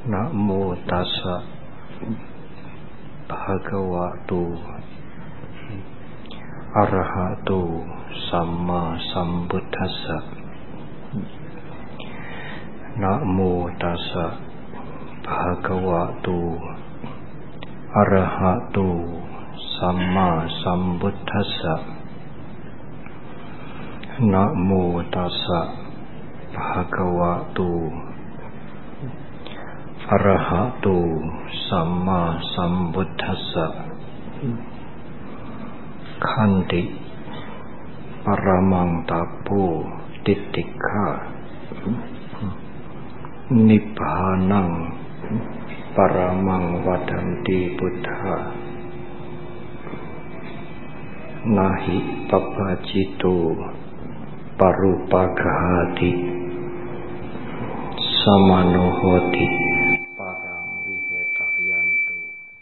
Namo tassa bhagavato arahato samma sambuddhassa. Namo tassa bhagavato arahato samma sambuddhassa. Namo tassa bhagavato arahato samma sambuddhassa. Khanti paramang tapo titikha nibbānang paramang vadanti buddha. Nahi papacito parupagahati samanohoti parang vihetayantu.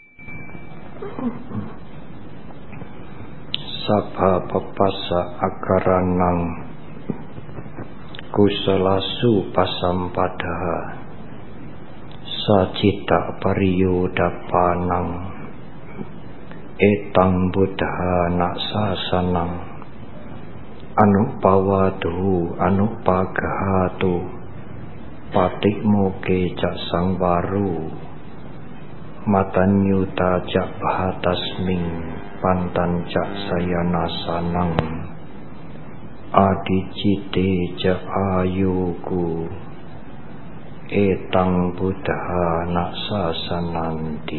Sabha papassa akaranang kusalasu pasampadaha sajita pariyodapanang etang buddha naksasanang anupawadu anupagahatu patikmoke cak sangwaru matanyuta cak bahatasming pantan cak sayanasanang adicite cak ayuku etang buddha naksasananti.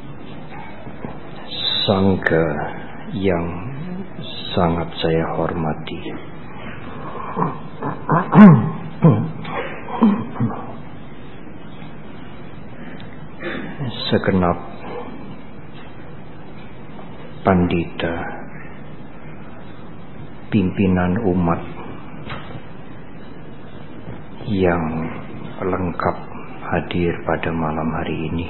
Sangha yang sangat saya hormati, segenap pandita pimpinan umat yang lengkap hadir pada malam hari ini,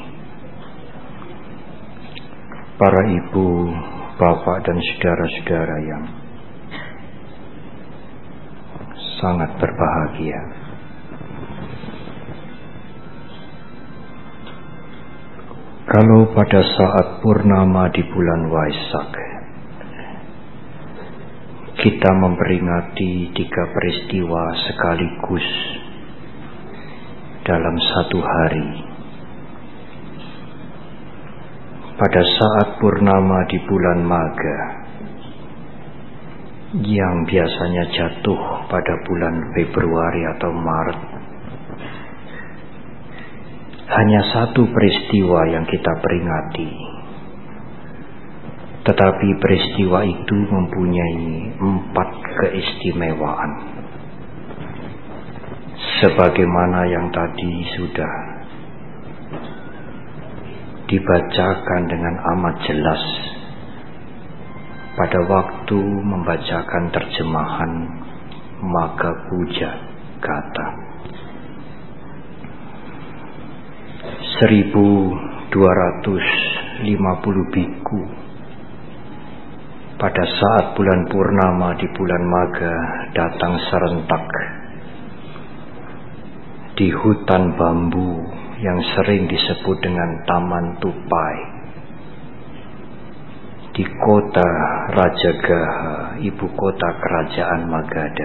para ibu, bapak dan saudara-saudara yang sangat berbahagia. Kalau pada saat purnama di bulan Waisak kita memperingati 3 peristiwa sekaligus dalam satu hari, pada saat purnama di bulan Magha yang biasanya jatuh pada bulan Februari atau Maret, hanya satu peristiwa yang kita peringati, tetapi peristiwa itu mempunyai 4 keistimewaan, sebagaimana yang tadi sudah dibacakan dengan amat jelas pada waktu membacakan terjemahan Magha Puja Gata. 1250 biku pada saat bulan purnama di bulan Magha datang serentak di hutan bambu yang sering disebut dengan Taman Tupai di kota Rajagaha, ibu kota kerajaan Magadha.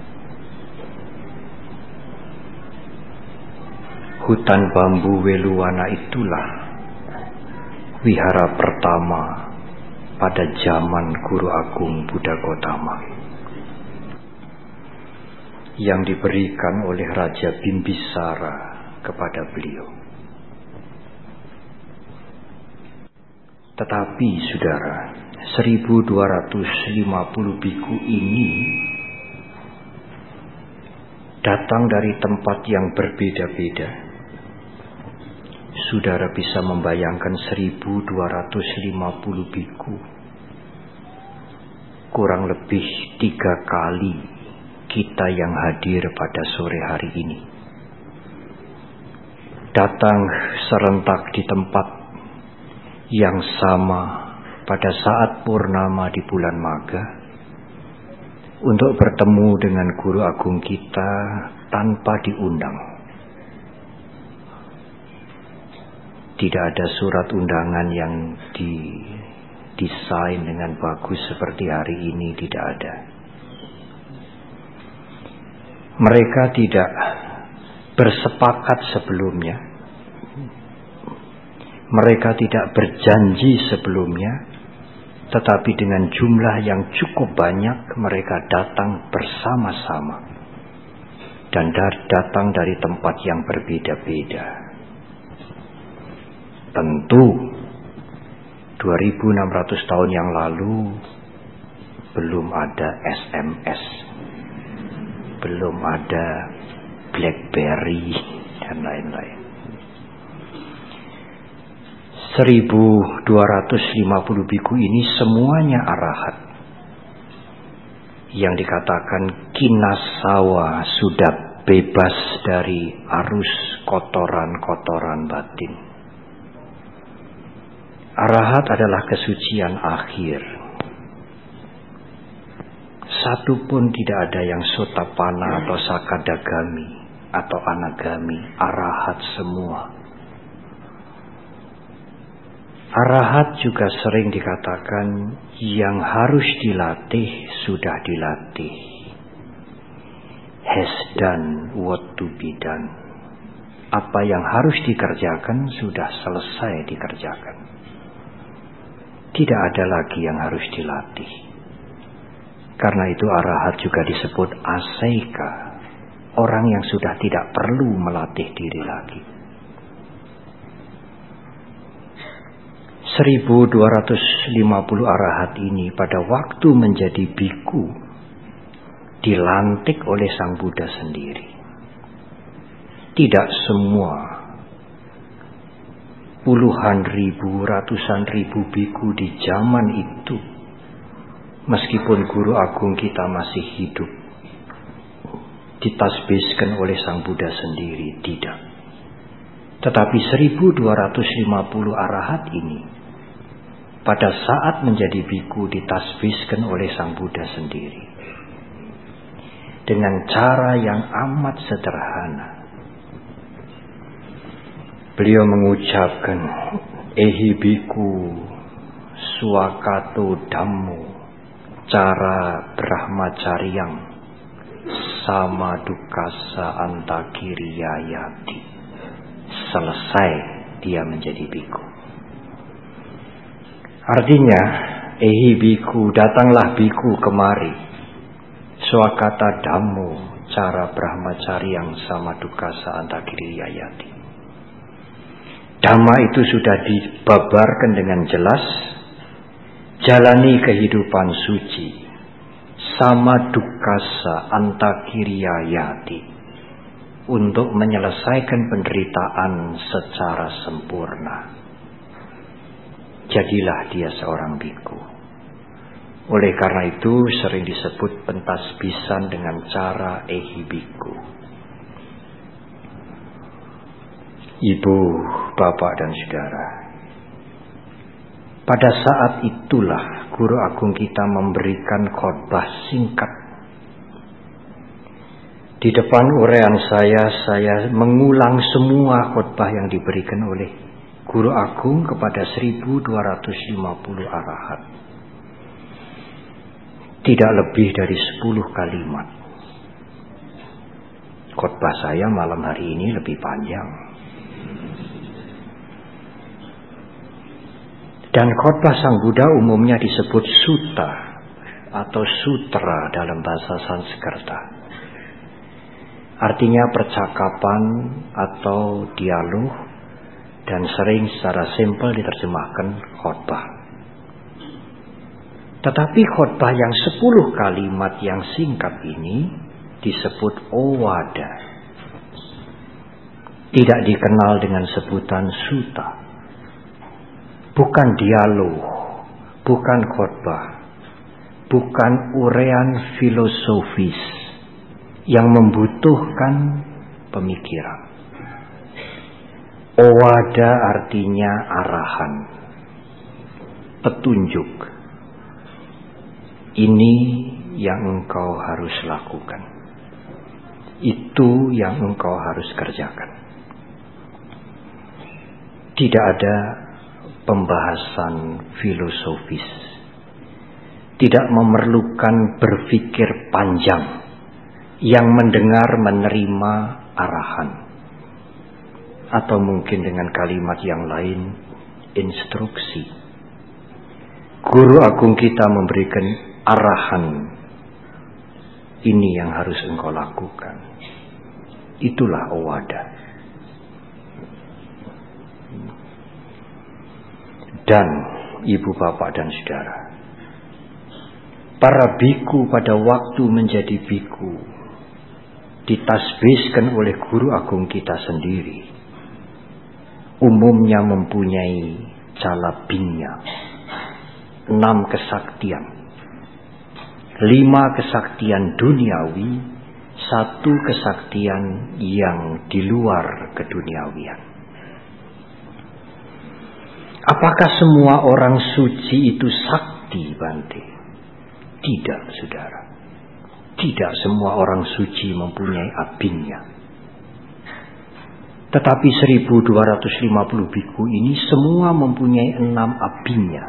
Hutan bambu Weluwana itulah wihara pertama pada zaman Guru Agung Buddha Gotama yang diberikan oleh Raja Bimbisara kepada beliau. Tetapi saudara, 1250 biku ini datang dari tempat yang berbeda-beda. Saudara bisa membayangkan 1250 biku, kurang lebih 3 kali kita yang hadir pada sore hari ini, datang serentak di tempat yang sama pada saat purnama di bulan Magha untuk bertemu dengan Guru Agung kita tanpa diundang. Tidak ada surat undangan yang didesain dengan bagus seperti hari ini, tidak ada. Mereka tidak bersepakat sebelumnya. Mereka tidak berjanji sebelumnya, tetapi dengan jumlah yang cukup banyak mereka datang bersama-sama dan datang dari tempat yang berbeda-beda. Tentu 2600 tahun yang lalu belum ada SMS, belum ada BlackBerry dan lain-lain. 1250 biku ini semuanya arahat. Yang dikatakan kinasawa sudah bebas dari arus kotoran-kotoran batin. Arahat adalah kesucian akhir. Satu pun tidak ada yang sotapana atau sakadagami atau anagami. Arahat semua. Arahat juga sering dikatakan yang harus dilatih sudah dilatih. Has done what to be done. Apa yang harus dikerjakan sudah selesai dikerjakan. Tidak ada lagi yang harus dilatih. Karena itu arahat juga disebut aseika. Orang yang sudah tidak perlu melatih diri lagi. 1250 arahat ini pada waktu menjadi biku dilantik oleh Sang Buddha sendiri. Tidak semua puluhan ribu, ratusan ribu biku di zaman itu, meskipun Guru Agung kita masih hidup, ditasbihkan oleh Sang Buddha sendiri, tidak. Tetapi 1250 arahat ini pada saat menjadi biku ditasbihkan oleh Sang Buddha sendiri. Dengan cara yang amat sederhana. Beliau mengucapkan, Ehi biku swakato dhammo cara brahmacaryang sama dukasa antakiriyayati. Selesai dia menjadi biku. Artinya, Ehi biku, datanglah biku kemari. Swakata dhammo, cara brahmacaryang sama dukasa antakiriyayati. Dhamma itu sudah dibabarkan dengan jelas. Jalani kehidupan suci. Sama dukasa antakiriyayati. Untuk menyelesaikan penderitaan secara sempurna. Jadilah dia seorang biku. Oleh karena itu sering disebut pentasbisan dengan cara Ehi biku. Ibu, bapak dan saudara, pada saat itulah Guru Agung kita memberikan khotbah singkat. Di depan uraian saya mengulang semua khotbah yang diberikan oleh Guru Agung kepada 1250 arahat. Tidak lebih dari 10 kalimat. Khotbah saya malam hari ini lebih panjang. Dan khotbah Sang Buddha umumnya disebut sutta atau sutra dalam bahasa Sanskerta. Artinya percakapan atau dialog dan sering secara simpel diterjemahkan khotbah. Tetapi khotbah yang 10 kalimat yang singkat ini disebut owada. Tidak dikenal dengan sebutan sutta. Bukan dialog, bukan khotbah, bukan uraian filosofis yang membutuhkan pemikiran. Owada artinya arahan, petunjuk. Ini yang engkau harus lakukan. Itu yang engkau harus kerjakan. Tidak ada pembahasan filosofis. Tidak memerlukan berpikir panjang. Yang mendengar menerima arahan. Atau mungkin dengan kalimat yang lain, instruksi. Guru agung kita memberikan arahan. Ini yang harus engkau lakukan. Itulah Owada. Dan ibu bapak dan saudara, para biku pada waktu menjadi biku ditasbihkan oleh guru agung kita sendiri. Umumnya mempunyai calabingnya 6 kesaktian. 5 kesaktian duniawi, 1 kesaktian yang di luar keduniawian. Apakah semua orang suci itu sakti, Bante? Tidak, saudara. Tidak semua orang suci mempunyai abingnya. Tetapi 1250 biku ini semua mempunyai 6 abingnya.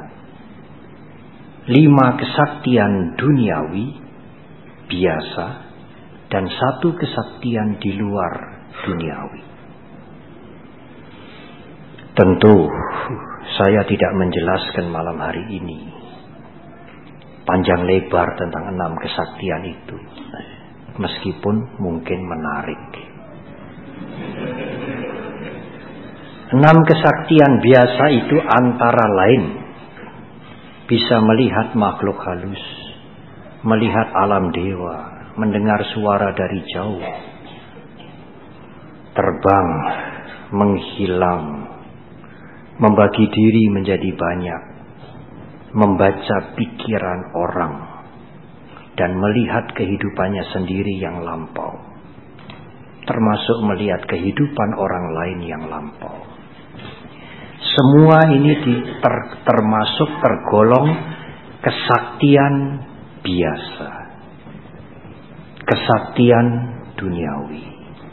5 kesaktian duniawi, biasa, dan 1 kesaktian di luar duniawi. Tentu, saya tidak menjelaskan malam hari ini panjang lebar tentang 6 kesaktian itu. Meskipun mungkin menarik. 6 kesaktian biasa itu antara lain bisa melihat makhluk halus, melihat alam dewa, mendengar suara dari jauh, terbang, menghilang, membagi diri menjadi banyak, membaca pikiran orang, dan melihat kehidupannya sendiri yang lampau, termasuk melihat kehidupan orang lain yang lampau. Semua ini termasuk tergolong kesaktian biasa, kesaktian duniawi.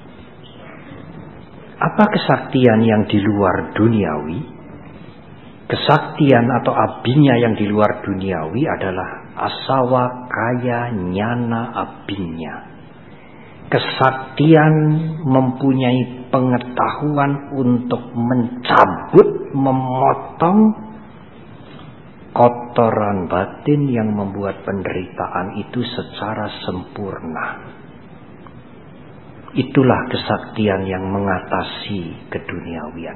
Apa kesaktian yang di luar duniawi? Kesaktian atau abingnya yang di luar duniawi adalah asawa kaya nyana abingnya. Kesaktian mempunyai pengetahuan untuk mencabut, memotong kotoran batin yang membuat penderitaan itu secara sempurna. Itulah kesaktian yang mengatasi keduniawian.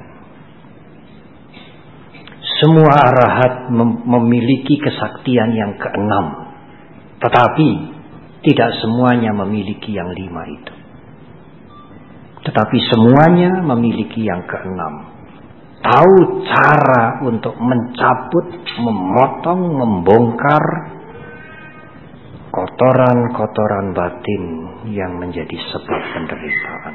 Semua arahat memiliki kesaktian yang ke-6. Tetapi tidak semuanya memiliki yang 5 itu. Tetapi semuanya memiliki yang ke-6. Tahu cara untuk mencabut, memotong, membongkar kotoran-kotoran batin yang menjadi sebab penderitaan.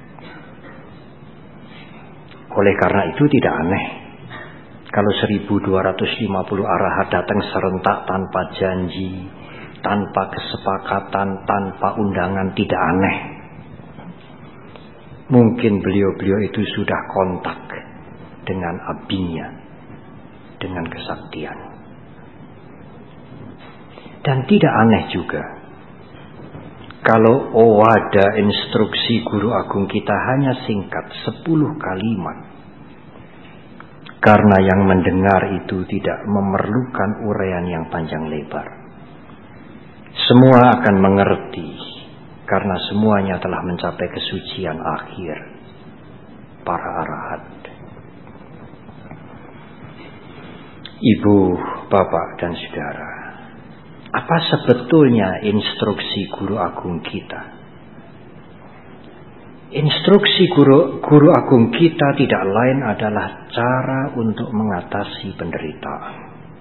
Oleh karena itu tidak aneh kalau 1250 arahat datang serentak tanpa janji, tanpa kesepakatan, tanpa undangan, tidak aneh. Mungkin beliau-beliau itu sudah kontak dengan abingnya, dengan kesaktian. Dan tidak aneh juga kalau Owada instruksi guru agung kita hanya singkat 10 kalimat. Karena yang mendengar itu tidak memerlukan uraian yang panjang lebar. Semua akan mengerti karena semuanya telah mencapai kesucian akhir para arahat. Ibu, bapak, dan saudara, apa sebetulnya instruksi guru agung kita? Instruksi guru agung kita tidak lain adalah cara untuk mengatasi penderitaan.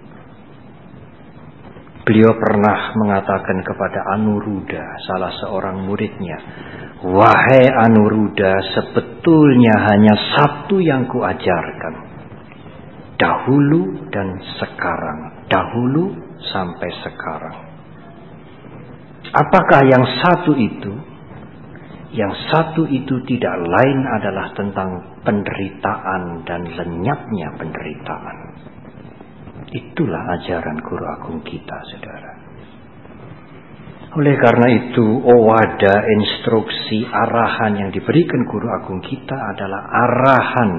Beliau pernah mengatakan kepada Anuruddha, salah seorang muridnya, "Wahai Anuruddha, sebetulnya hanya satu yang kuajarkan. Dahulu dan sekarang. Dahulu sampai sekarang. Apakah yang satu itu? Yang satu itu tidak lain adalah tentang penderitaan dan lenyapnya penderitaan. Itulah ajaran guru agung kita, saudara. Oleh karena itu, owada, instruksi, arahan yang diberikan guru agung kita adalah arahan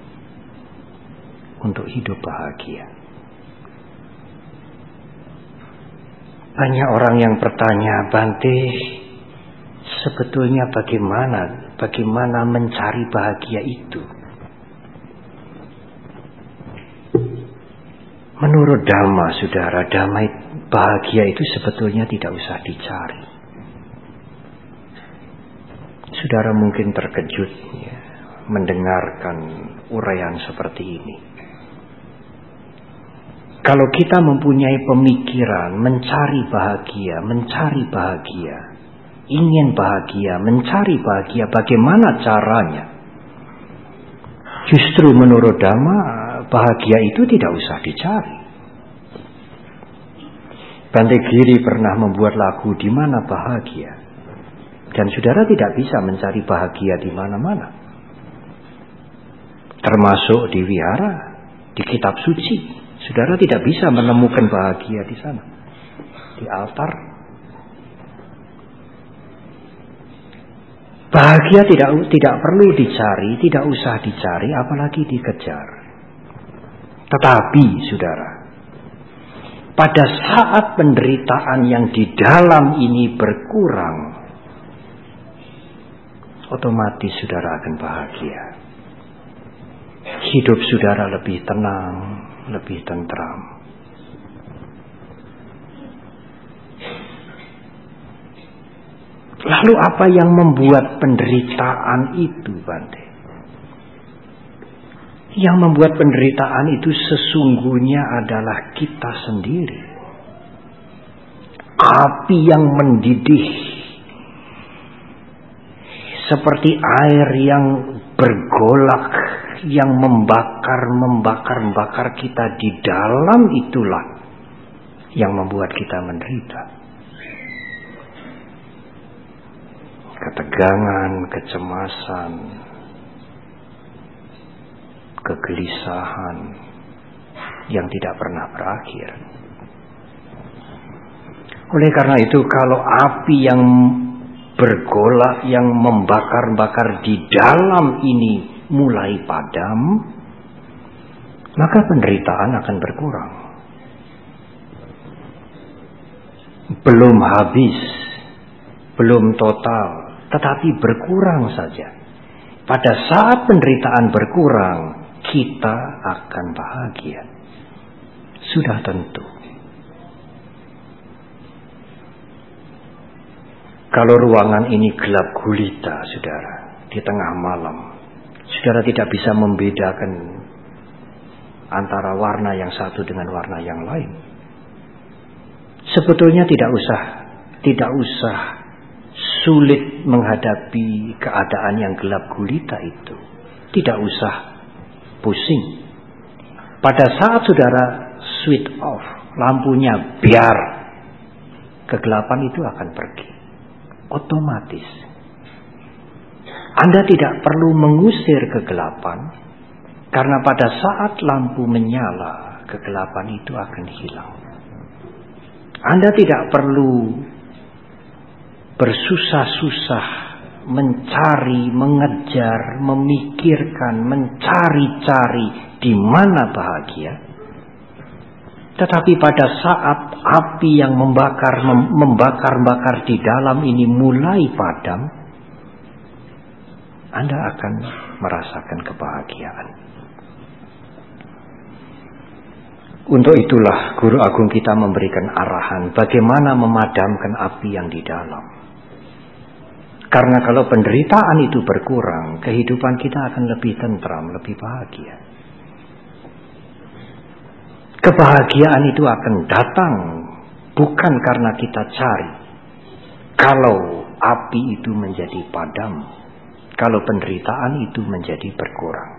untuk hidup bahagia. Banyak orang yang bertanya, Bante, sebetulnya bagaimana mencari bahagia itu? Menurut Dhamma, saudara, bahagia itu sebetulnya tidak usah dicari. Saudara mungkin terkejut ya, mendengarkan uraian seperti ini. Kalau kita mempunyai pemikiran mencari bahagia, ingin bahagia, mencari bahagia, bagaimana caranya? Justru menurut Dhamma, bahagia itu tidak usah dicari. Bante Giri pernah membuat lagu Di Mana Bahagia. Dan saudara tidak bisa mencari bahagia di mana-mana. Termasuk di wihara, di kitab suci. Saudara tidak bisa menemukan bahagia di sana. Di altar. Bahagia tidak perlu dicari, tidak usah dicari, apalagi dikejar. Tetapi, saudara, pada saat penderitaan yang di dalam ini berkurang, otomatis saudara akan bahagia. Hidup saudara lebih tenang, lebih tentram. Lalu apa yang membuat penderitaan itu, Bante? Yang membuat penderitaan itu sesungguhnya adalah kita sendiri. Api yang mendidih seperti air yang bergolak, yang membakar kita di dalam, itulah yang membuat kita menderita. Ketegangan, kecemasan, kegelisahan yang tidak pernah berakhir. Oleh karena itu, kalau api yang bergolak, yang membakar-bakar di dalam ini mulai padam, maka penderitaan akan berkurang. Belum habis, belum total, tetapi berkurang saja. Pada saat penderitaan berkurang, kita akan bahagia. Sudah tentu. Kalau ruangan ini gelap gulita, saudara, di tengah malam, saudara tidak bisa membedakan antara warna yang satu dengan warna yang lain. Sebetulnya tidak usah sulit menghadapi keadaan yang gelap gulita itu. Tidak usah pusing. Pada saat saudara switch off, lampunya biar, kegelapan itu akan pergi. Otomatis. Anda tidak perlu mengusir kegelapan, karena pada saat lampu menyala, kegelapan itu akan hilang. Anda tidak perlu bersusah-susah mencari, mengejar, memikirkan, mencari-cari di mana bahagia. Tetapi pada saat api yang membakar di dalam ini mulai padam, Anda akan merasakan kebahagiaan. Untuk itulah Guru Agung kita memberikan arahan bagaimana memadamkan api yang di dalam. Karena kalau penderitaan itu berkurang, kehidupan kita akan lebih tentram, lebih bahagia. Kebahagiaan itu akan datang bukan karena kita cari. Kalau api itu menjadi padam, kalau penderitaan itu menjadi berkurang.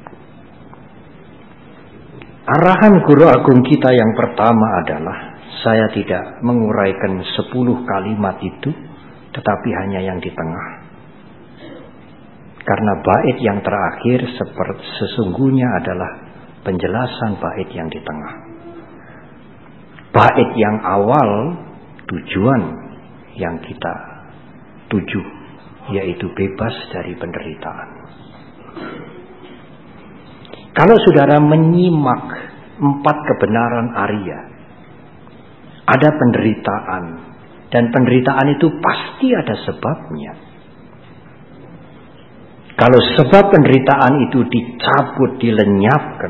Arahan Guru Agung kita yang pertama adalah, saya tidak menguraikan 10 kalimat itu, tetapi hanya yang di tengah. Karena bait yang terakhir sesungguhnya adalah penjelasan bait yang di tengah. Bait yang awal tujuan yang kita tuju, yaitu bebas dari penderitaan. Kalau saudara menyimak 4 kebenaran Arya, ada penderitaan, dan penderitaan itu pasti ada sebabnya. Kalau sebab penderitaan itu dicabut, dilenyapkan,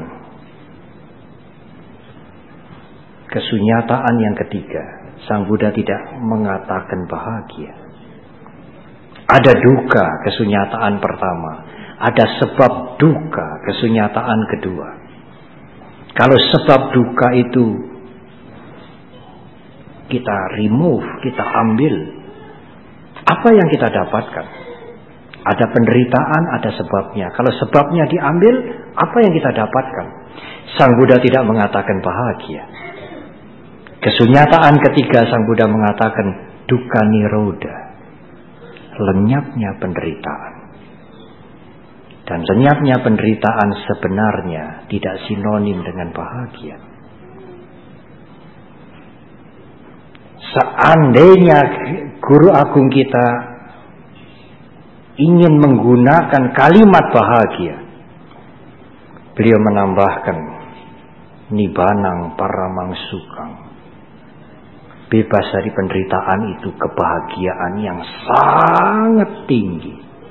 kesunyataan yang ketiga, Sang Buddha tidak mengatakan bahagia. Ada duka, kesunyataan pertama. Ada sebab duka, kesunyataan kedua. Kalau sebab duka itu kita remove, kita ambil, apa yang kita dapatkan? Ada penderitaan, ada sebabnya. Kalau sebabnya diambil, apa yang kita dapatkan? Sang Buddha tidak mengatakan bahagia. Kesunyataan ketiga, Sang Buddha mengatakan dukkha nirodha, lenyapnya penderitaan. Dan lenyapnya penderitaan sebenarnya tidak sinonim dengan bahagia. Seandainya guru agung kita ingin menggunakan kalimat bahagia, beliau menambahkan nibbanang paramang sukang. Bebas dari penderitaan itu kebahagiaan yang sangat tinggi.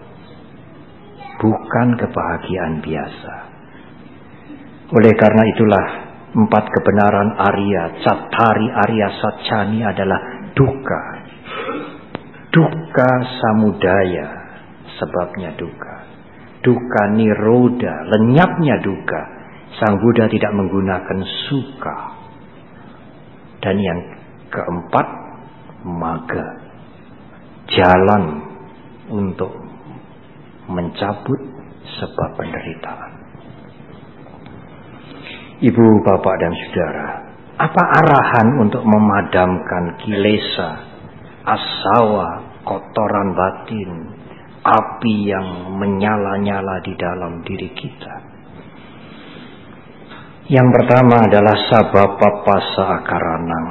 Bukan kebahagiaan biasa. Oleh karena itulah 4 kebenaran Arya, Cattari Arya Satchani adalah dukkha. Dukkha samudaya, sebabnya dukkha. Dukkha nirodha, lenyapnya dukkha. Sang Buddha tidak menggunakan sukha. Dan yang keempat, magga, jalan untuk mencabut sebab penderitaan. Ibu, bapak, dan saudara, apa arahan untuk memadamkan kilesa, asawa, kotoran batin, api yang menyala-nyala di dalam diri kita? Yang pertama adalah sabapapasa akaranang.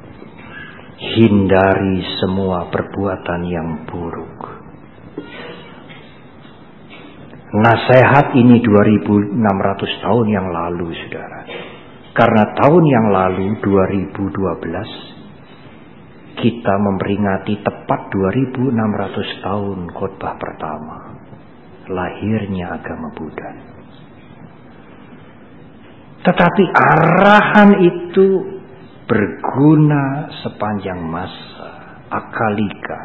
Hindari semua perbuatan yang buruk. Nasihat ini 2600 tahun yang lalu, saudara. Karena tahun yang lalu, 2012, kita memperingati tepat 2600 tahun khotbah pertama, lahirnya agama Buddha. Tetapi arahan itu berguna sepanjang masa, akalika.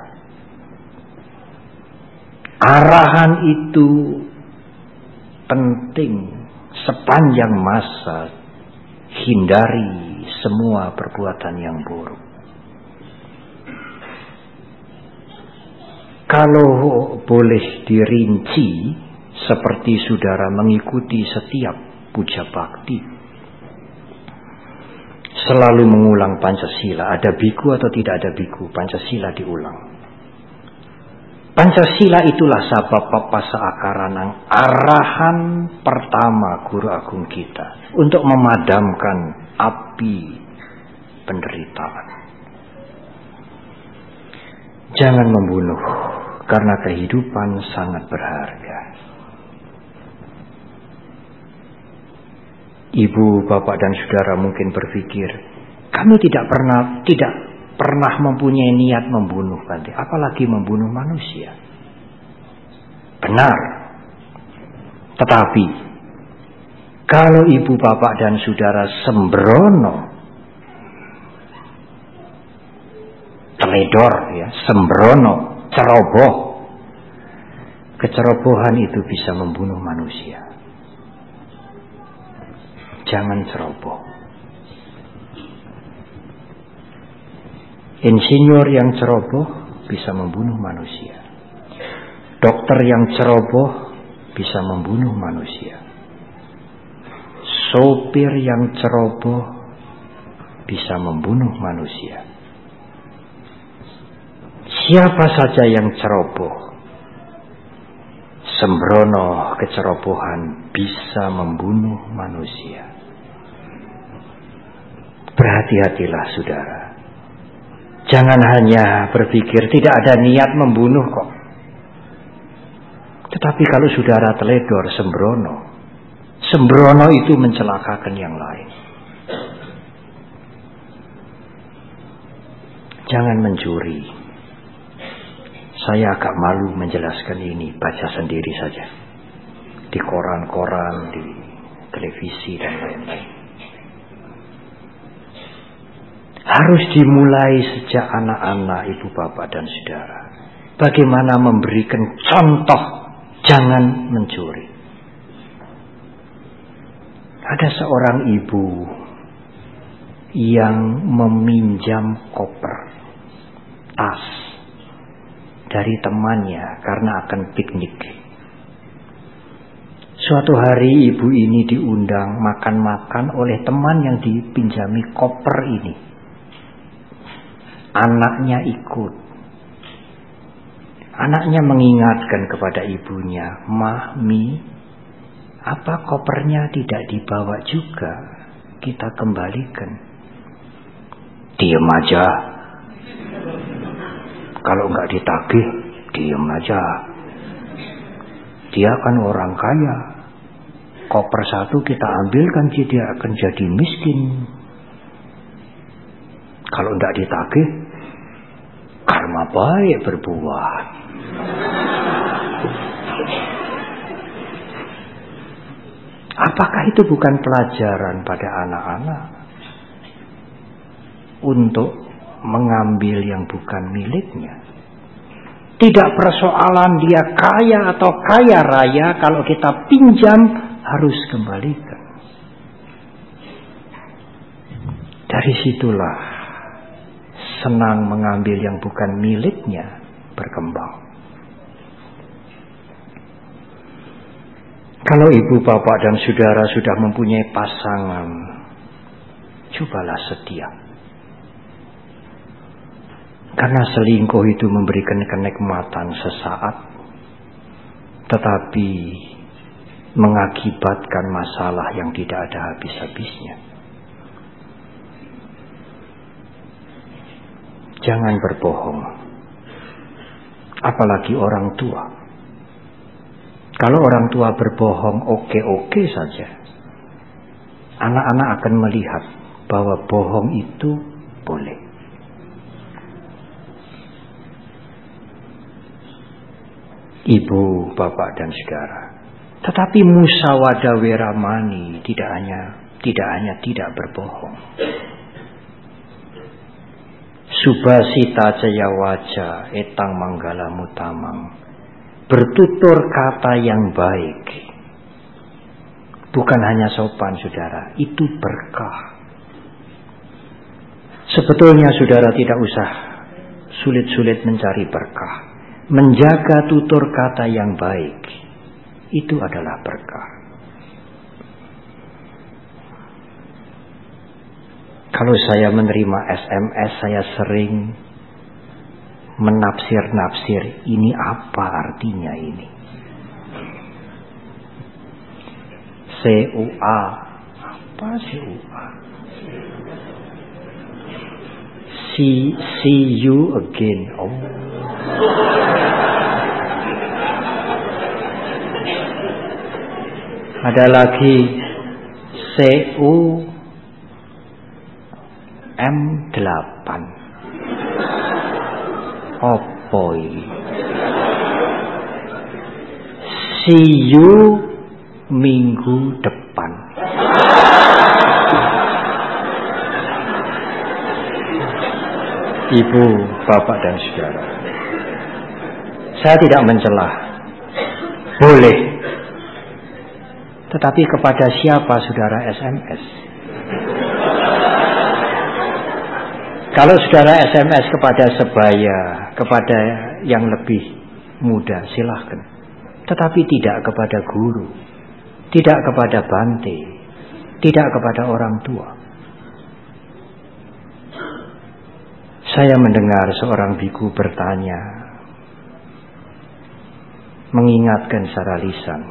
Arahan itu penting sepanjang masa. Hindari semua perbuatan yang buruk. Kalau boleh dirinci, seperti saudara mengikuti setiap puja bakti, selalu mengulang Pancasila. Ada biku atau tidak ada biku, Pancasila diulang. Pancasila itulah sabapapasa akaranang, arahan pertama guru agung kita untuk memadamkan api penderitaan. Jangan membunuh, karena kehidupan sangat berharga. Ibu, bapak, dan saudara mungkin berpikir, kami tidak pernah mempunyai niat membunuh, Bante, apalagi membunuh manusia. Benar. Tetapi kalau ibu, bapak, dan saudara sembrono, teledor, sembrono, ceroboh, kecerobohan itu bisa membunuh manusia. Jangan ceroboh. Insinyur yang ceroboh bisa membunuh manusia. Dokter yang ceroboh bisa membunuh manusia. Sopir yang ceroboh bisa membunuh manusia. Siapa saja yang ceroboh, sembrono kecerobohan bisa membunuh manusia. Berhati-hatilah saudara. Jangan hanya berpikir tidak ada niat membunuh kok. Tetapi kalau saudara teledor sembrono itu mencelakakan yang lain. Jangan mencuri. Saya agak malu menjelaskan ini, baca sendiri saja. Di koran-koran, di televisi dan lain-lain. Harus dimulai sejak anak-anak, ibu bapak dan saudara. Bagaimana memberikan contoh jangan mencuri. Ada seorang ibu yang meminjam koper, tas dari temannya karena akan piknik. Suatu hari ibu ini diundang makan-makan oleh teman yang dipinjami koper ini. Anaknya ikut. Anaknya mengingatkan kepada ibunya, "Mi, apa kopernya tidak dibawa juga? Kita kembalikan." "Diam aja. Kalau nggak ditagih, diam aja. Dia kan orang kaya. Koper satu kita ambilkan, dia akan jadi miskin. Kalau nggak ditagih, karma baik berbuah." Apakah itu bukan pelajaran pada anak-anak untuk mengambil yang bukan miliknya? Tidak persoalan dia kaya atau kaya raya, kalau kita pinjam harus kembalikan. Dari situlah senang mengambil yang bukan miliknya berkembang. Kalau ibu, bapak, dan saudara sudah mempunyai pasangan, cobalah setia. Karena selingkuh itu memberikan kenikmatan sesaat, tetapi mengakibatkan masalah yang tidak ada habis-habisnya. Jangan berbohong, apalagi orang tua. Kalau orang tua berbohong oke-oke saja, anak-anak akan melihat bahwa bohong itu boleh. Ibu, bapak, dan saudara. Tetapi musyawadah weramani tidak hanya tidak berbohong. Subasita jaya waja etang manggala mutamang. Bertutur kata yang baik. Bukan hanya sopan, saudara, itu berkah. Sebetulnya saudara tidak usah sulit-sulit mencari berkah. Menjaga tutur kata yang baik, itu adalah berkah. Kalau saya menerima SMS, saya sering menafsir-nafsir, ini apa artinya ini? CUA, apa CUA? See you again. Oh. Ada lagi CUM8. Opo iki? See you minggu depan. Ibu, bapak, dan saudara, saya tidak mencela. Boleh. Tetapi kepada siapa saudara SMS? Kalau saudara SMS kepada sebaya, kepada yang lebih muda, silahkan. Tetapi tidak kepada guru, tidak kepada bante, tidak kepada orang tua. Saya mendengar seorang biku bertanya, mengingatkan secara lisan.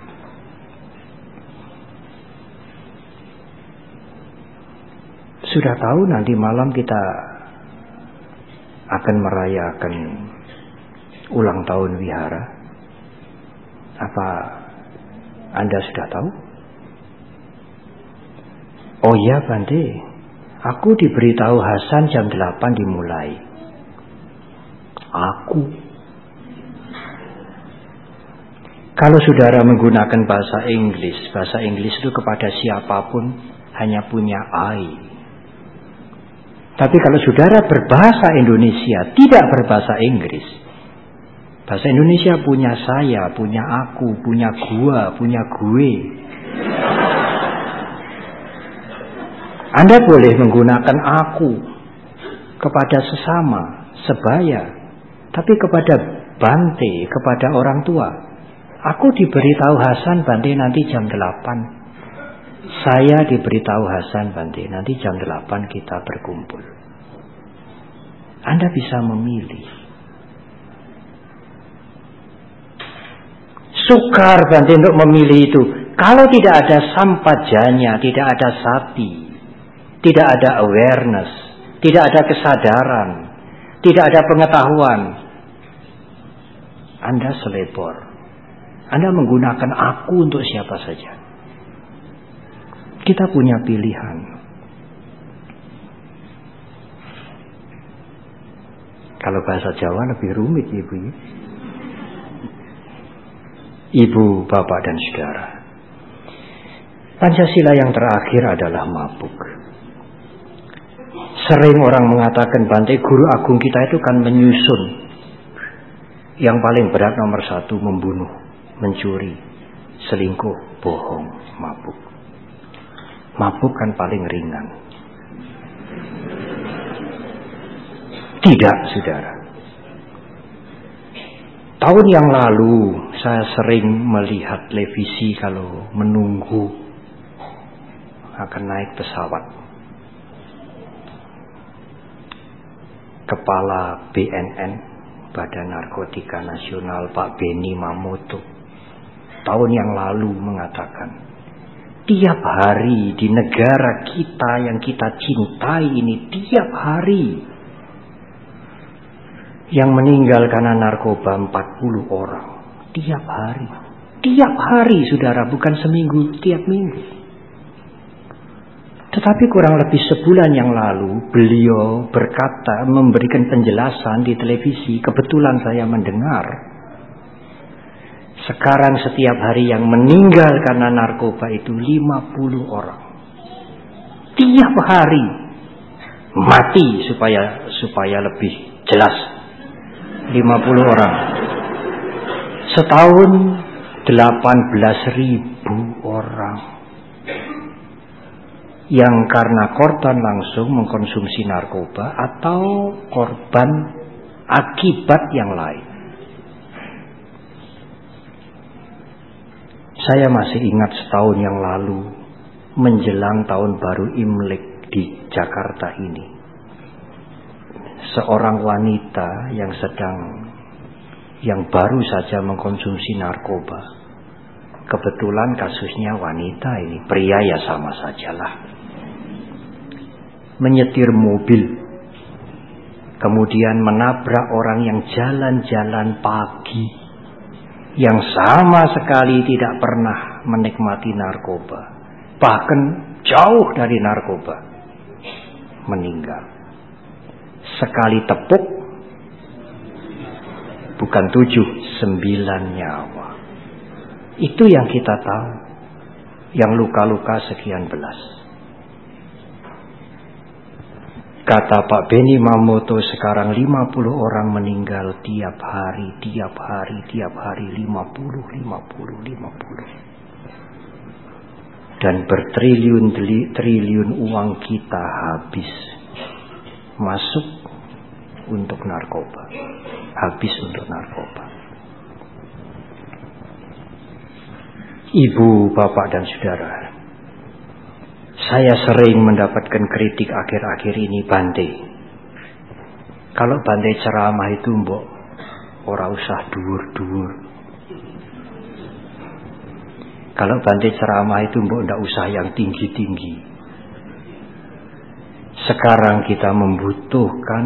Sudah tahu nanti malam kita akan merayakan ulang tahun wihara. Apa Anda sudah tahu? Oh iya Bante, aku diberitahu Hasan jam 8 dimulai. Kalau saudara menggunakan bahasa Inggris itu kepada siapapun hanya punya I. Tapi kalau saudara berbahasa Indonesia, tidak berbahasa Inggris, bahasa Indonesia punya saya, punya aku, punya gua, punya gue. Anda boleh menggunakan aku kepada sesama, sebaya, tapi kepada Bante, kepada orang tua. Aku diberitahu Hasan Bante nanti jam 8. Saya diberitahu Hasan Bante nanti jam 8 kita berkumpul. Anda bisa memilih. Sukar Bante untuk memilih itu. Kalau tidak ada sampajanya, tidak ada sati, tidak ada awareness, tidak ada kesadaran, tidak ada pengetahuan, Anda selebor. Anda menggunakan aku untuk siapa saja. Kita punya pilihan. Kalau bahasa Jawa lebih rumit, Ibu. Ibu, Bapak, dan Saudara. Pancasila yang terakhir adalah mabuk. Sering orang mengatakan, Bante, guru agung kita itu kan menyusun. Yang paling berat nomor 1, membunuh, mencuri, selingkuh, bohong, mabuk. Mabuk kan paling ringan. Tidak, saudara. Tahun yang lalu saya sering melihat televisi kalau menunggu akan naik pesawat. Kepala BNN, Badan Narkotika Nasional, Pak Benny Mamoto, tahun yang lalu mengatakan, tiap hari di negara kita yang kita cintai ini, tiap hari yang meninggal karena narkoba 40 orang. Tiap hari. Tiap hari, saudara, bukan seminggu, tiap minggu. Tetapi kurang lebih sebulan yang lalu, beliau berkata, memberikan penjelasan di televisi, kebetulan saya mendengar, sekarang setiap hari yang meninggal karena narkoba itu 50 orang. Tiap hari mati, supaya lebih jelas, 50 orang. Setahun 18.000 orang yang karena korban langsung mengkonsumsi narkoba atau korban akibat yang lain. Saya masih ingat setahun yang lalu, menjelang tahun baru Imlek di Jakarta ini, seorang wanita yang baru saja mengkonsumsi narkoba. Kebetulan kasusnya wanita ini, pria ya sama sajalah. Menyetir mobil, kemudian menabrak orang yang jalan-jalan pagi, yang sama sekali tidak pernah menikmati narkoba, bahkan jauh dari narkoba, meninggal. Sekali tepuk, bukan 7, 9 nyawa. Itu yang kita tahu. Yang luka-luka sekian belas. Kata Pak Benny Mamoto, sekarang 50 orang meninggal tiap hari, 50. Dan bertriliun-triliun uang kita habis masuk untuk narkoba. Habis untuk narkoba. Ibu, Bapak, dan Saudara, saya sering mendapatkan kritik akhir-akhir ini, Bante. Kalau Bante ceramah itu mbok ora usah dhuwur-dhuwur. Kalau Bante ceramah itu mbok ndak usah yang tinggi-tinggi. Sekarang kita membutuhkan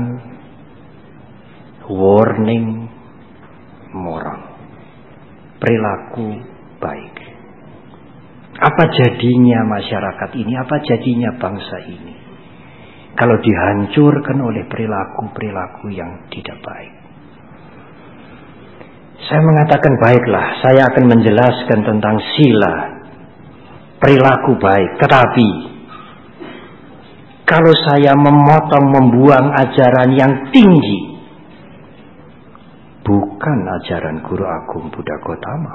warning moral, perilaku baik. Apa jadinya masyarakat ini, apa jadinya bangsa ini kalau dihancurkan oleh perilaku-perilaku yang tidak baik? Saya mengatakan baiklah, saya akan menjelaskan tentang sila perilaku baik. Tetapi kalau saya memotong, membuang ajaran yang tinggi, bukan ajaran Guru Agung Buddha Gautama.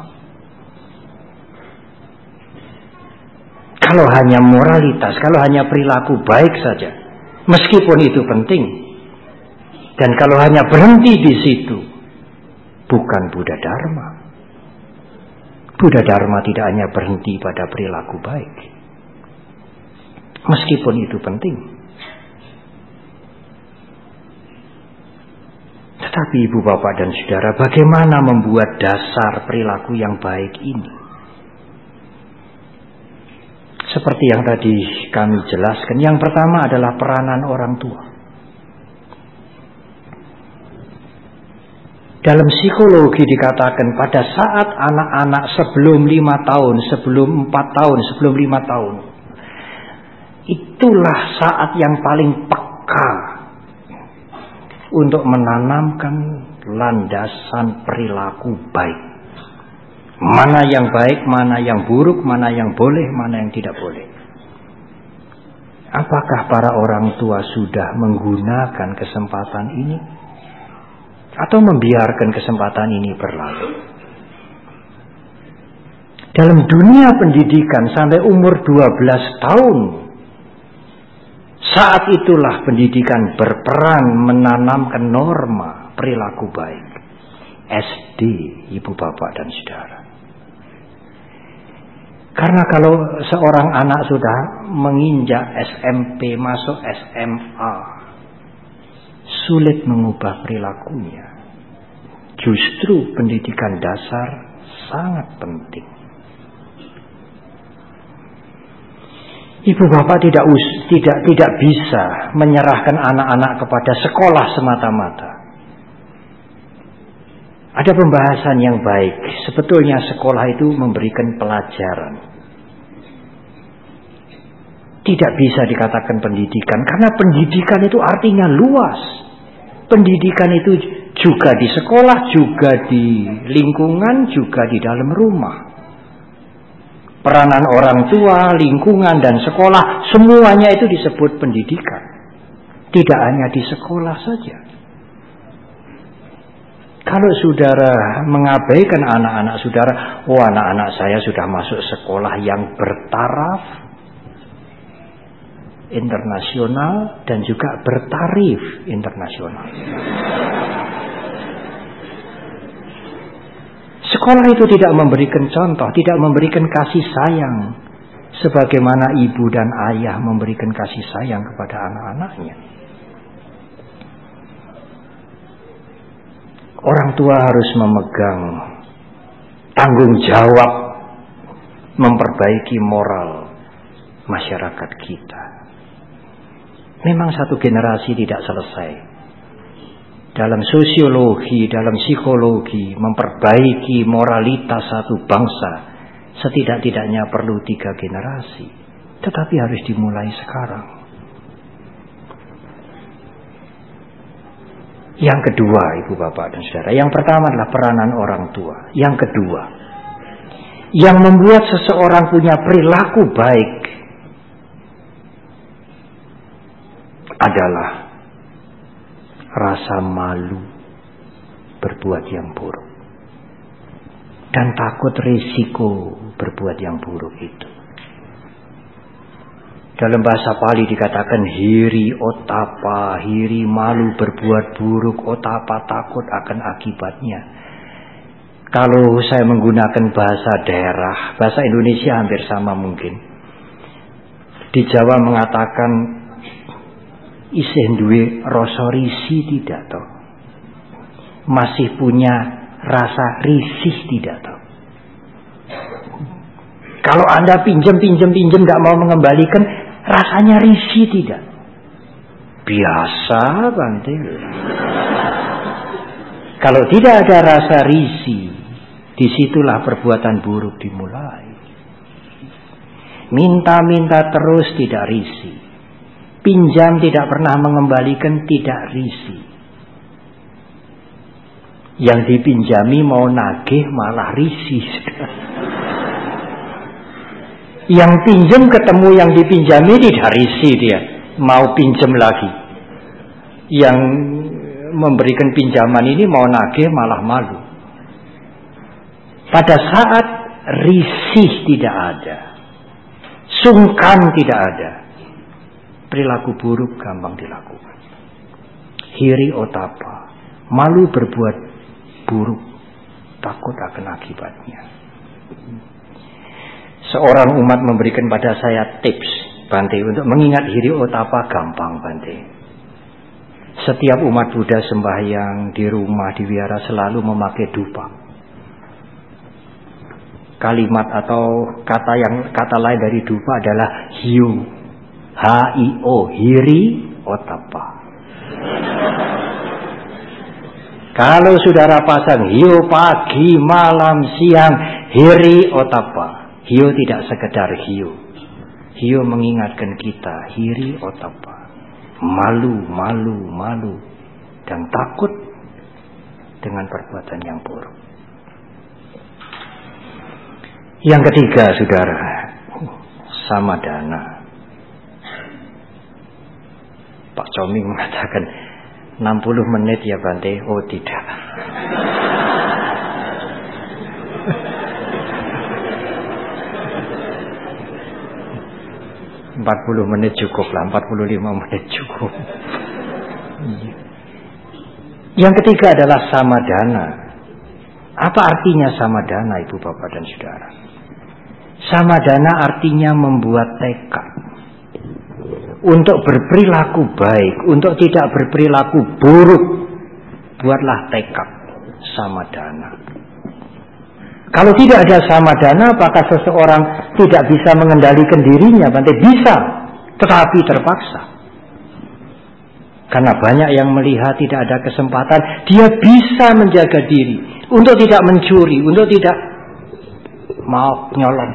Kalau hanya moralitas, kalau hanya perilaku baik saja, meskipun itu penting, dan kalau hanya berhenti di situ, bukan Buddha Dharma. Buddha Dharma tidak hanya berhenti pada perilaku baik, meskipun itu penting. Tetapi ibu bapak dan saudara, bagaimana membuat dasar perilaku yang baik ini? Seperti yang tadi kami jelaskan, yang pertama adalah peranan orang tua. Dalam psikologi dikatakan pada saat anak-anak sebelum 5 tahun, sebelum 4 tahun, sebelum 5 tahun, itulah saat yang paling peka untuk menanamkan landasan perilaku baik. Mana yang baik, mana yang buruk, mana yang boleh, mana yang tidak boleh. Apakah para orang tua sudah menggunakan kesempatan ini? Atau membiarkan kesempatan ini berlalu? Dalam dunia pendidikan sampai umur 12 tahun, saat itulah pendidikan berperan menanamkan norma perilaku baik. SD, ibu bapak dan saudara. Karena kalau seorang anak sudah menginjak SMP, masuk SMA, sulit mengubah perilakunya. Justru pendidikan dasar sangat penting. Ibu bapak tidak bisa menyerahkan anak-anak kepada sekolah semata-mata. Ada pembahasan yang baik. Sebetulnya sekolah itu memberikan pelajaran. Tidak bisa dikatakan pendidikan, karena pendidikan itu artinya luas. Pendidikan itu juga di sekolah, juga di lingkungan, juga di dalam rumah. Peranan orang tua, lingkungan, dan sekolah, semuanya itu disebut pendidikan. Tidak hanya di sekolah saja. Kalau saudara mengabaikan anak-anak saudara, anak-anak saya sudah masuk sekolah yang bertaraf internasional dan juga bertarif internasional. Sekolah itu tidak memberikan contoh, tidak memberikan kasih sayang sebagaimana ibu dan ayah memberikan kasih sayang kepada anak-anaknya. Orang tua harus memegang tanggung jawab memperbaiki moral masyarakat kita. Memang satu generasi tidak selesai. Dalam sosiologi, dalam psikologi, memperbaiki moralitas satu bangsa setidak-tidaknya perlu 3 generasi. Tetapi harus dimulai sekarang. Yang kedua, ibu bapak dan saudara, yang pertama adalah peranan orang tua. Yang kedua, yang membuat seseorang punya perilaku baik adalah rasa malu berbuat yang buruk dan takut risiko berbuat yang buruk itu. Dalam bahasa Pali dikatakan hiri otapa, hiri malu berbuat buruk, otapa takut akan akibatnya. Kalau saya menggunakan bahasa daerah, bahasa Indonesia hampir sama mungkin. Di Jawa mengatakan isih duwe rasa risih tidak toh? Masih punya rasa risih tidak toh? Kalau Anda pinjam tidak mau mengembalikan, rasanya risih tidak? Biasa, Bante. Kalau tidak ada rasa risih, disitulah perbuatan buruk dimulai. Minta-minta terus tidak risih. Pinjam tidak pernah mengembalikan tidak risih. Yang dipinjami mau nagih malah risih. Yang pinjam ketemu yang dipinjami tidak risih dia. Mau pinjam lagi. Yang memberikan pinjaman ini mau nagih malah malu. Pada saat risih tidak ada, sungkan tidak ada, perilaku buruk gampang dilakukan. Hiri otapa, malu berbuat buruk, takut akan akibatnya. Seorang umat memberikan pada saya tips, Bante, untuk mengingat hiri otapa gampang, Bante. Setiap umat Buddha sembahyang di rumah, di wihara selalu memakai dupa. Kalimat atau kata lain dari dupa adalah hiu. H-I-O, hiri otapa. Kalau saudara pasang hiu pagi, malam, siang, hiri otapa. Hiu tidak sekedar hiu. Hiu mengingatkan kita, hiri otapa. Malu, dan takut dengan perbuatan yang buruk. Yang ketiga, saudara, samadana. Pak Coming mengatakan 60 menit ya Bante. Oh tidak. 40 menit cukup lah, 45 menit cukup. Yang ketiga adalah samadana. Apa artinya samadana, Ibu Bapak dan Saudara? Samadana artinya membuat tekad untuk berperilaku baik, untuk tidak berperilaku buruk. Buatlah tekad samadana. Kalau tidak ada samadana, apakah seseorang tidak bisa mengendalikan dirinya? Bante, bisa, tetapi terpaksa. Karena banyak yang melihat tidak ada kesempatan, dia bisa menjaga diri untuk tidak mencuri, untuk tidak mau nyolong.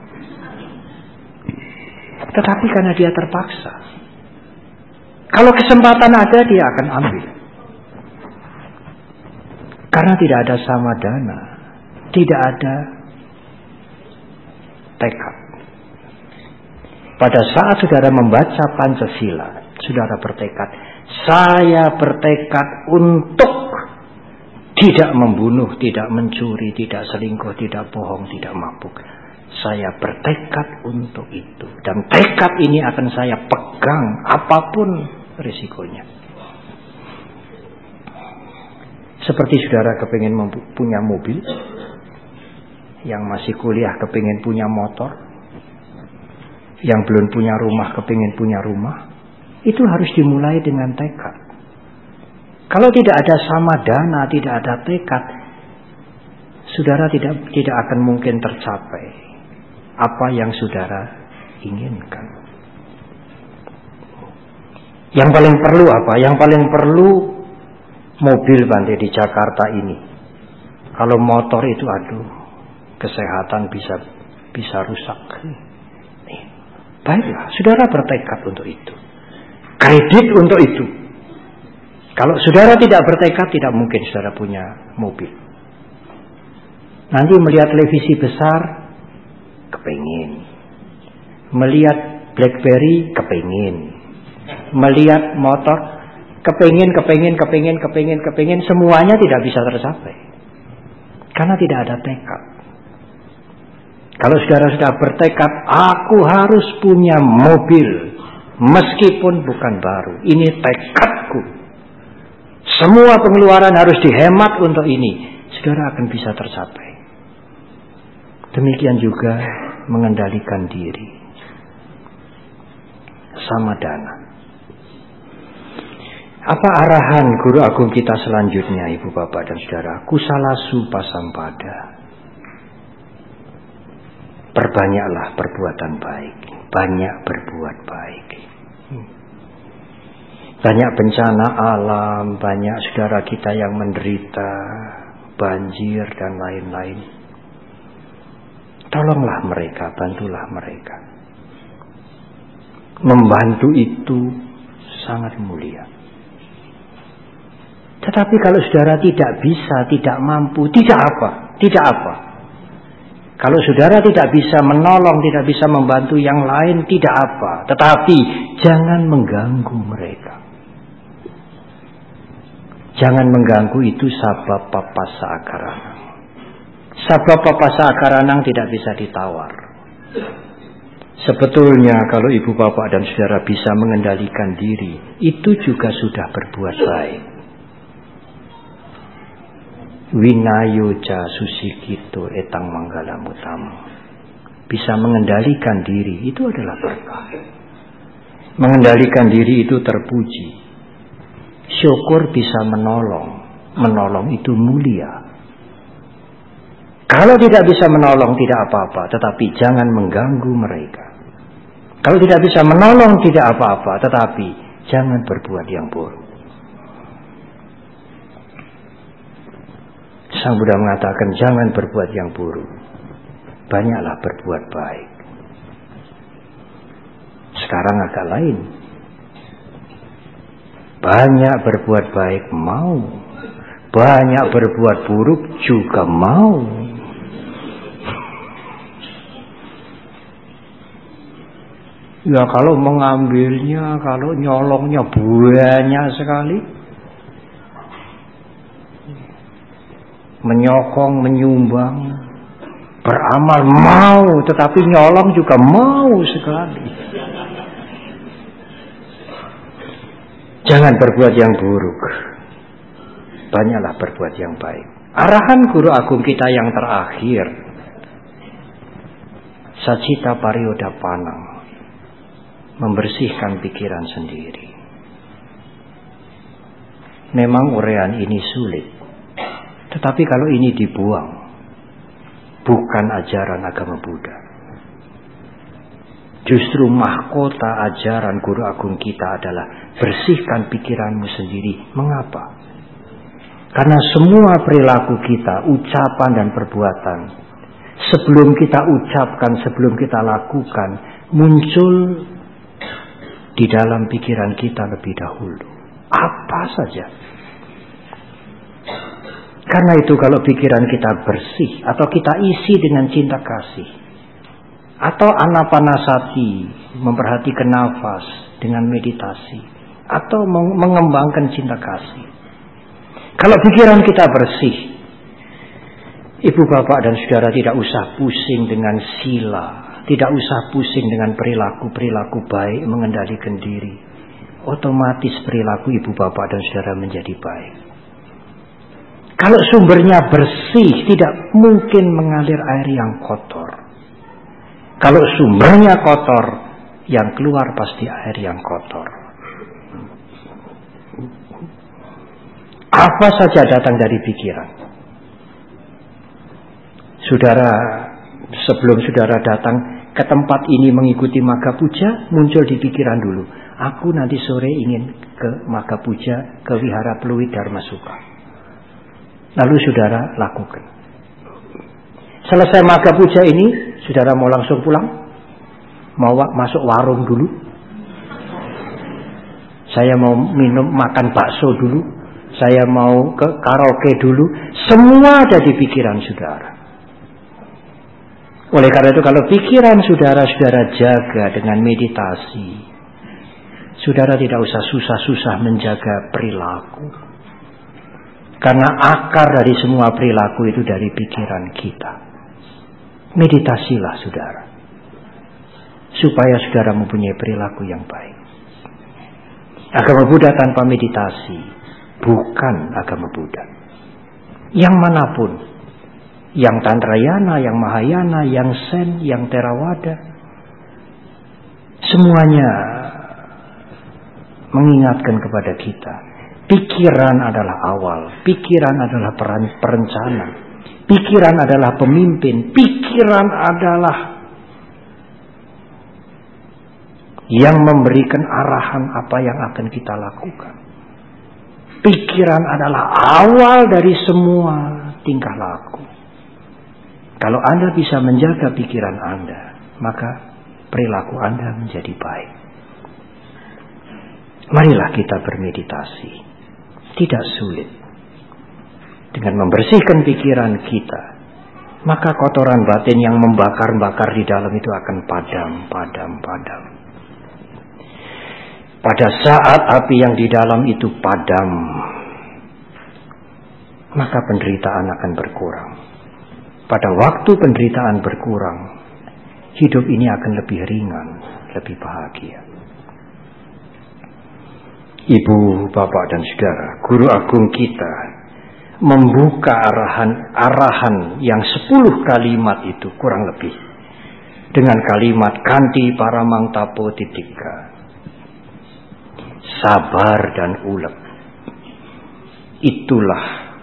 Tetapi karena dia terpaksa. Kalau kesempatan ada, dia akan ambil. Karena tidak ada samadana, tidak ada tekad. Pada saat saudara membaca Pancasila, saudara bertekad, saya bertekad untuk tidak membunuh, tidak mencuri, tidak selingkuh, tidak bohong, tidak mabuk. Saya bertekad untuk itu. Dan tekad ini akan saya pegang apapun risikonya. Seperti saudara kepingin punya mobil, yang masih kuliah kepingin punya motor, yang belum punya rumah kepingin punya rumah, itu harus dimulai dengan tekad. Kalau tidak ada samadana, tidak ada tekad, saudara tidak akan mungkin tercapai apa yang saudara inginkan. Yang paling perlu apa? Yang paling perlu mobil, Bante, di Jakarta ini. Kalau motor itu kesehatan bisa rusak. Baiklah, saudara bertekad untuk itu. Kredit untuk itu. Kalau saudara tidak bertekad, tidak mungkin saudara punya mobil. Nanti melihat televisi besar, kepingin. Melihat BlackBerry, kepingin. Melihat motor, kepingin. Semuanya tidak bisa tercapai. Karena tidak ada tekad. Kalau saudara sudah bertekad, aku harus punya mobil, meskipun bukan baru. Ini tekadku. Semua pengeluaran harus dihemat untuk ini. Saudara akan bisa tercapai. Demikian juga mengendalikan diri. Samadana. Apa arahan Guru Agung kita selanjutnya, Ibu Bapak dan Saudara? Kusalasu pasampada. Perbanyaklah perbuatan baik. Banyak berbuat baik. Banyak bencana alam, banyak saudara kita yang menderita, banjir dan lain-lain. Tolonglah mereka, bantulah mereka. Membantu itu sangat mulia. Tetapi kalau saudara tidak bisa, tidak mampu, tidak apa. Kalau saudara tidak bisa menolong, tidak bisa membantu yang lain, tidak apa. Tetapi jangan mengganggu mereka. Jangan mengganggu, itu sabab papasa akaranang. Sabab papasa akaranang tidak bisa ditawar. Sebetulnya kalau ibu bapak dan saudara bisa mengendalikan diri, itu juga sudah berbuat baik. Winayoja susikito etang manggala mutama. Bisa mengendalikan diri, itu adalah berkah. Mengendalikan diri itu terpuji. Syukur bisa menolong. Menolong itu mulia. Kalau tidak bisa menolong tidak apa-apa, tetapi jangan mengganggu mereka. Kalau tidak bisa menolong tidak apa-apa, tetapi jangan berbuat yang buruk. Sang Buddha mengatakan jangan berbuat yang buruk. Banyaklah berbuat baik. Sekarang agak lain. Banyak berbuat baik mau. Banyak berbuat buruk juga mau. Ya kalau mengambilnya, kalau nyolongnya banyak sekali. Menyokong, menyumbang. Beramal mau, tetapi nyolong juga mau sekali. Jangan berbuat yang buruk. Banyaklah berbuat yang baik. Arahan guru agung kita yang terakhir, Sacita Parioda Panang, membersihkan pikiran sendiri. Memang uraian ini sulit, tetapi kalau ini dibuang, bukan ajaran agama Buddha. Justru mahkota ajaran guru agung kita adalah bersihkan pikiranmu sendiri. Mengapa? Karena semua perilaku kita, ucapan dan perbuatan, sebelum kita ucapkan, sebelum kita lakukan, muncul di dalam pikiran kita lebih dahulu. Apa saja. Karena itu kalau pikiran kita bersih, atau kita isi dengan cinta kasih, atau anapanasati, memperhatikan nafas dengan meditasi, atau mengembangkan cinta kasih. Kalau pikiran kita bersih, ibu bapak dan saudara tidak usah pusing dengan sila, tidak usah pusing dengan perilaku-perilaku baik, mengendalikan diri. Otomatis perilaku ibu bapak dan saudara menjadi baik. Kalau sumbernya bersih, tidak mungkin mengalir air yang kotor. Kalau sumbernya kotor, yang keluar pasti air yang kotor. Apa saja datang dari pikiran. Saudara, sebelum saudara datang ke tempat ini mengikuti Magga Puja, muncul di pikiran dulu. Aku nanti sore ingin ke Magga Puja, ke Wihara Pluit Dharma Suka. Lalu saudara lakukan. Selesai Magga Puja ini, saudara mau langsung pulang? Mau masuk warung dulu? Saya mau makan bakso dulu? Saya mau ke karaoke dulu? Semua ada di pikiran saudara. Oleh karena itu kalau pikiran saudara jaga dengan meditasi, saudara tidak usah susah-susah menjaga perilaku. Karena akar dari semua perilaku itu dari pikiran kita. Meditasilah saudara, supaya saudara mempunyai perilaku yang baik. Agama Buddha tanpa meditasi bukan agama Buddha. Yang manapun, yang Tantrayana, yang Mahayana, yang Zen, yang Theravada, semuanya mengingatkan kepada kita. Pikiran adalah awal, pikiran adalah perencana, pikiran adalah pemimpin, pikiran adalah yang memberikan arahan apa yang akan kita lakukan. Pikiran adalah awal dari semua tingkah laku. Kalau Anda bisa menjaga pikiran Anda, maka perilaku Anda menjadi baik. Marilah kita bermeditasi. Tidak sulit. Dengan membersihkan pikiran kita, maka kotoran batin yang membakar-bakar di dalam itu akan padam. Pada saat api yang di dalam itu padam, maka penderitaan akan berkurang. Pada waktu penderitaan berkurang, hidup ini akan lebih ringan, lebih bahagia. Ibu, bapak, dan saudara, guru agung kita membuka arahan yang 10 kalimat itu kurang lebih dengan kalimat kanti paramang tapo titika, sabar dan ulek. Itulah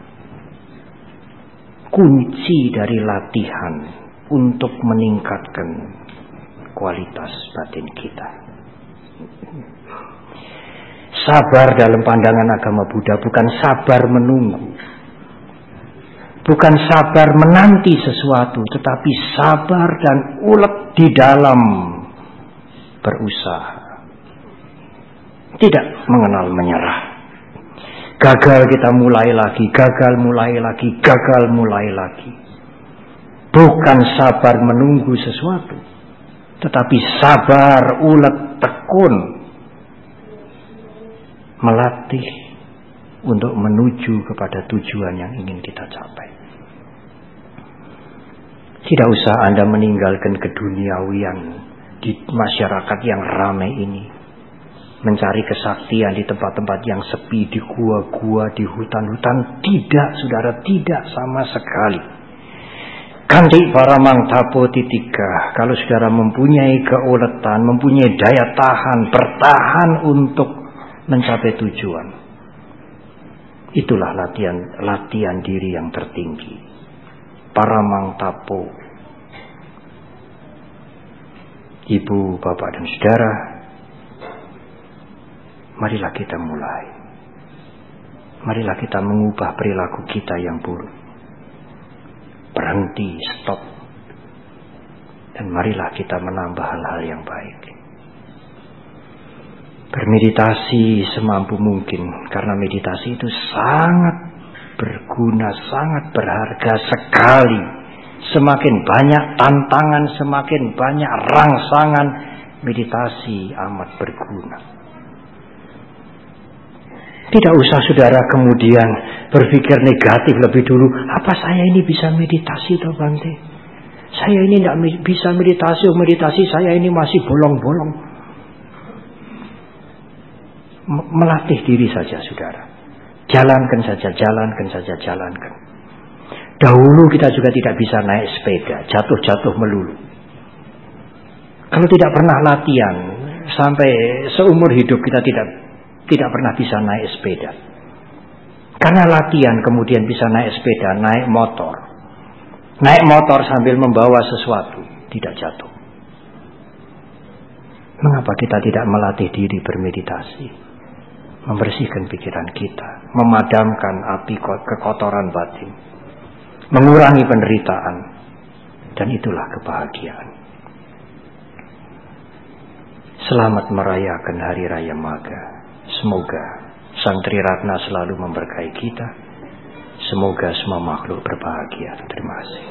kunci dari latihan untuk meningkatkan kualitas batin kita. Sabar dalam pandangan agama Buddha bukan sabar menunggu, bukan sabar menanti sesuatu, tetapi sabar dan ulek di dalam berusaha. Tidak mengenal menyerah. Gagal kita mulai lagi, gagal mulai lagi. Bukan sabar menunggu sesuatu, tetapi sabar, ulek, tekun. Melatih untuk menuju kepada tujuan yang ingin kita capai. Tidak usah Anda meninggalkan keduniawian di masyarakat yang ramai ini, mencari kesaktian di tempat-tempat yang sepi, di gua-gua, di hutan-hutan. Tidak, saudara, tidak sama sekali. Kanti paramang tapo titika. Kalau saudara mempunyai keuletan, mempunyai daya tahan, bertahan untuk mencapai tujuan, itulah latihan diri yang tertinggi. Paramang tapo. Ibu, bapak, dan saudara, marilah kita mulai. Marilah kita mengubah perilaku kita yang buruk. Berhenti, stop. Dan marilah kita menambah hal-hal yang baik. Bermeditasi semampu mungkin, karena meditasi itu sangat berguna, sangat berharga sekali. Semakin banyak tantangan, semakin banyak rangsangan, meditasi amat berguna. Tidak usah saudara kemudian berpikir negatif lebih dulu. Apa saya ini bisa meditasi toh Bante? Saya ini tidak bisa meditasi saya ini masih bolong-bolong. Melatih diri saja saudara. Jalankan saja. Dahulu kita juga tidak bisa naik sepeda, jatuh melulu. Kalau tidak pernah latihan, sampai seumur hidup kita tidak pernah bisa naik sepeda. Karena latihan kemudian bisa naik sepeda, naik motor. Naik motor sambil membawa sesuatu, tidak jatuh. Mengapa kita tidak melatih diri bermeditasi? Membersihkan pikiran kita, memadamkan api kekotoran batin, mengurangi penderitaan, dan itulah kebahagiaan. Selamat merayakan Hari Raya Maga. Semoga Sang Triratna selalu memberkahi kita. Semoga semua makhluk berbahagia. Terima kasih.